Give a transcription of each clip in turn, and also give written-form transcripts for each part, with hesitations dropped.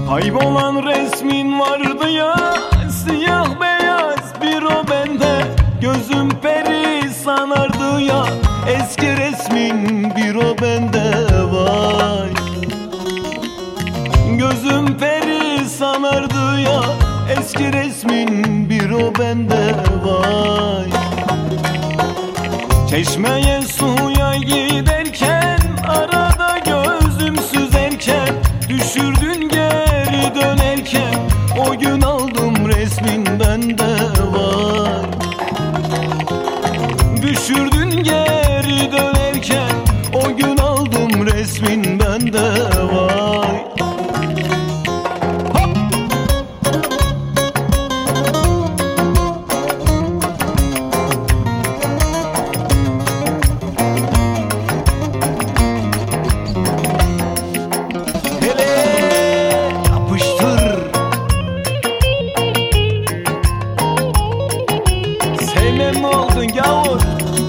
Kaybolan resmin vardı ya, siyah beyaz bir o bende. Gözüm peri sanardı ya, eski resmin bir o bende. Vay, gözüm peri sanardı ya, eski resmin bir o bende. Vay, çeşmeye suya giderken, arada gözüm süzerken, düşürdün geri dönerken, o gün aldım resmin bende. Vay, düşürdün geri dönerken, o gün aldım resmin bende. Vay, hop! Hele yapıştır, sevmem mi oldun gavur?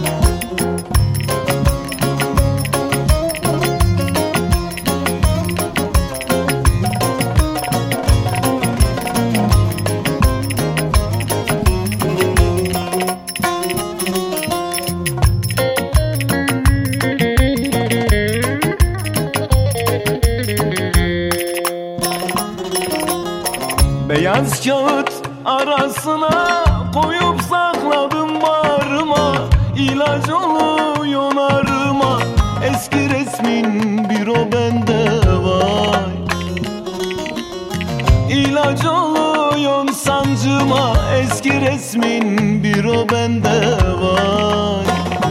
Beyaz kağıt arasına koyup sakladım bağrıma, İlaç oluyor narıma, eski resmin bir o bende. Vay, İlaç oluyor sancıma, eski resmin bir o bende. Vay,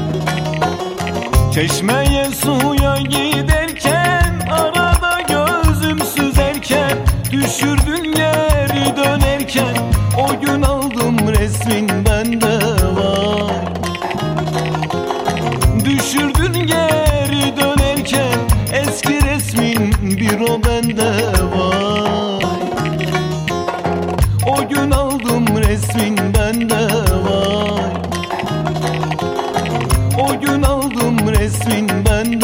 çeşmeye suya giderken, arada gözüm süzerken, düşürdün geri dönerken, o gün aldım resmin bende. Vay, düşürdün geri dönerken, eski resmin bir o bende. Vay, o gün aldım resmin bende. Vay, o gün aldım resmin bende.